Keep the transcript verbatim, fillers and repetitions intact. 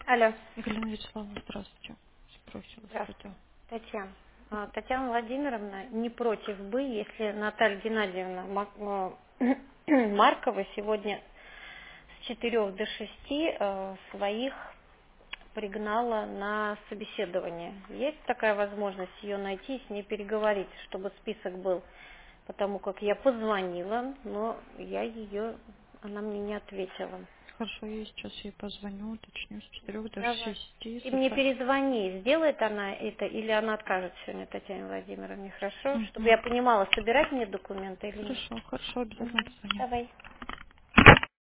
Алло. Галина Вячеславовна, здравствуйте. Спросила, Здравствуйте. что-то. Татьяна. А, Татьяна Владимировна не против бы, если Наталья Геннадьевна Ма- э, Маркова сегодня с четырёх до шести э, своих пригнала на собеседование. Есть такая возможность ее найти и с ней переговорить, чтобы список был? Потому как я позвонила, но я ее, она мне не ответила. Хорошо, я сейчас ей позвоню, уточню с четырех до Давай. шести. Ты Со мне ста- перезвони, сделает она это или она откажет сегодня Татьяне Владимировне, хорошо? Чтобы Мгм. я понимала, собирать мне документы или нет. Хорошо, хорошо, обязательно Мгм. позвоню. Давай.